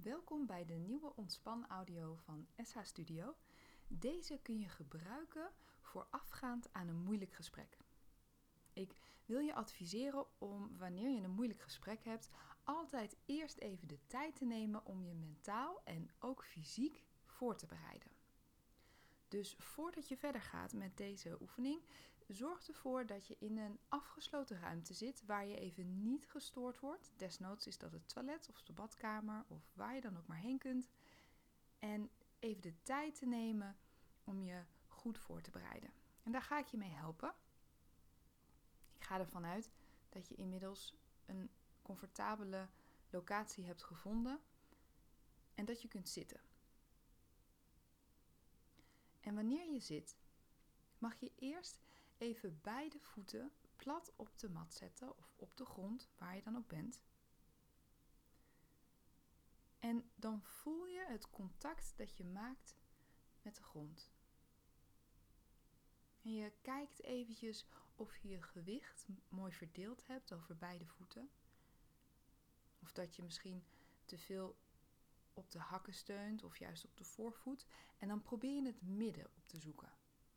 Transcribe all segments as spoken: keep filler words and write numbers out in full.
Welkom bij de nieuwe ontspan audio van S H Studio. Deze kun je gebruiken voorafgaand aan een moeilijk gesprek. Ik wil je adviseren om, wanneer je een moeilijk gesprek hebt, altijd eerst even de tijd te nemen om je mentaal en ook fysiek voor te bereiden. Dus voordat je verder gaat met deze oefening, zorg ervoor dat je in een afgesloten ruimte zit waar je even niet gestoord wordt. Desnoods is dat het toilet of de badkamer of waar je dan ook maar heen kunt. En even de tijd te nemen om je goed voor te bereiden. En daar ga ik je mee helpen. Ik ga ervan uit dat je inmiddels een comfortabele locatie hebt gevonden en dat je kunt zitten. En wanneer je zit, mag je eerst even beide voeten plat op de mat zetten of op de grond, waar je dan ook bent. En dan voel je het contact dat je maakt met de grond. En je kijkt eventjes of je je gewicht mooi verdeeld hebt over beide voeten. Of dat je misschien te veel op de hakken steunt of juist op de voorvoet. En dan probeer je het midden op te zoeken.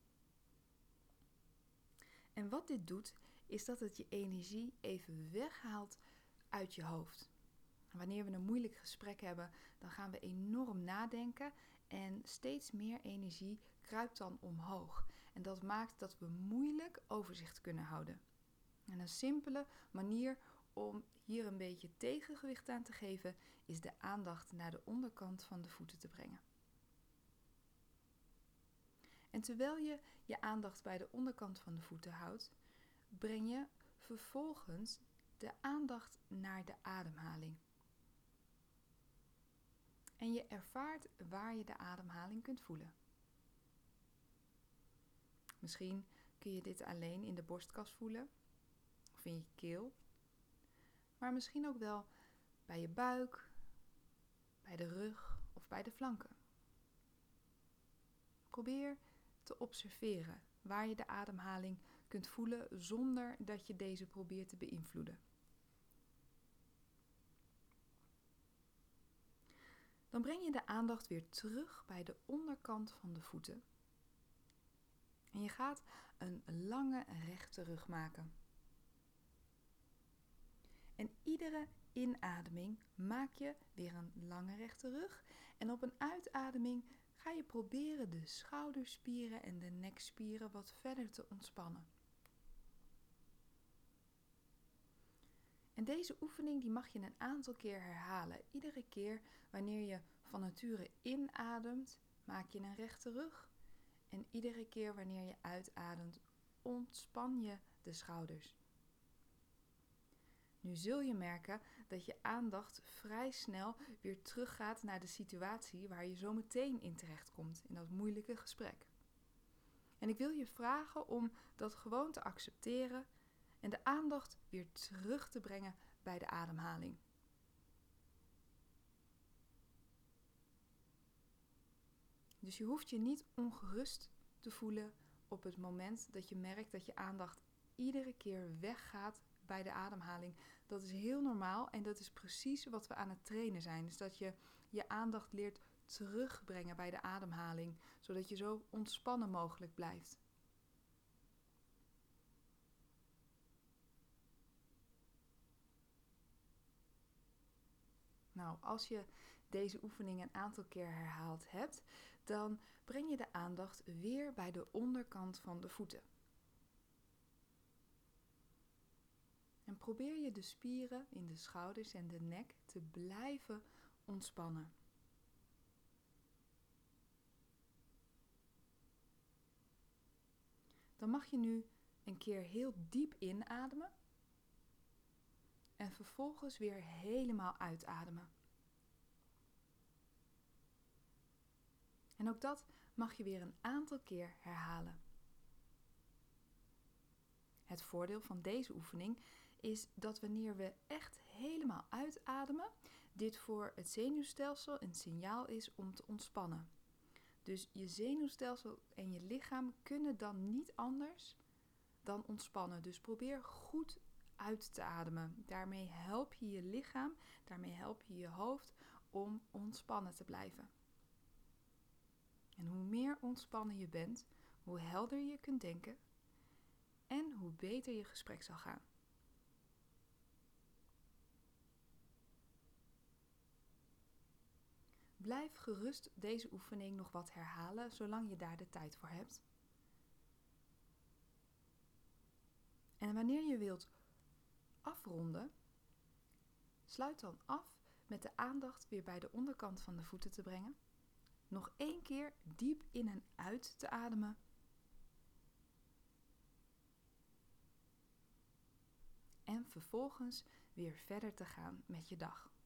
En wat dit doet, is dat het je energie even weghaalt uit je hoofd. Wanneer we een moeilijk gesprek hebben, dan gaan we enorm nadenken en steeds meer energie kruipt dan omhoog. En dat maakt dat we moeilijk overzicht kunnen houden. En een simpele manier om hier een beetje tegengewicht aan te geven, is de aandacht naar de onderkant van de voeten te brengen. En terwijl je je aandacht bij de onderkant van de voeten houdt, breng je vervolgens de aandacht naar de ademhaling. En je ervaart waar je de ademhaling kunt voelen. Misschien kun je dit alleen in de borstkas voelen of in je keel. Maar misschien ook wel bij je buik, bij de rug of bij de flanken. Probeer te observeren waar je de ademhaling kunt voelen zonder dat je deze probeert te beïnvloeden. Dan breng je de aandacht weer terug bij de onderkant van de voeten. En je gaat een lange rechte rug maken. En iedere inademing maak je weer een lange rechte rug. En op een uitademing ga je proberen de schouderspieren en de nekspieren wat verder te ontspannen. En deze oefening die mag je een aantal keer herhalen. Iedere keer wanneer je van nature inademt, maak je een rechte rug. En iedere keer wanneer je uitademt, ontspan je de schouders. Nu zul je merken dat je aandacht vrij snel weer teruggaat naar de situatie waar je zo meteen in terechtkomt, in dat moeilijke gesprek. En ik wil je vragen om dat gewoon te accepteren en de aandacht weer terug te brengen bij de ademhaling. Dus je hoeft je niet ongerust te voelen op het moment dat je merkt dat je aandacht iedere keer weggaat bij de ademhaling. Dat is heel normaal en dat is precies wat we aan het trainen zijn. Dus dat je je aandacht leert terugbrengen bij de ademhaling, zodat je zo ontspannen mogelijk blijft. Nou, als je deze oefening een aantal keer herhaald hebt, dan breng je de aandacht weer bij de onderkant van de voeten. En probeer je de spieren in de schouders en de nek te blijven ontspannen. Dan mag je nu een keer heel diep inademen en vervolgens weer helemaal uitademen. En ook dat mag je weer een aantal keer herhalen. Het voordeel van deze oefening is dat wanneer we echt helemaal uitademen, dit voor het zenuwstelsel een signaal is om te ontspannen. Dus je zenuwstelsel en je lichaam kunnen dan niet anders dan ontspannen. Dus probeer goed uit te ademen. Daarmee help je je lichaam, daarmee help je je hoofd om ontspannen te blijven. En hoe meer ontspannen je bent, hoe helder je kunt denken en hoe beter je gesprek zal gaan. Blijf gerust deze oefening nog wat herhalen, zolang je daar de tijd voor hebt. En wanneer je wilt afronden, sluit dan af met de aandacht weer bij de onderkant van de voeten te brengen. Nog één keer diep in en uit te ademen. En vervolgens weer verder te gaan met je dag.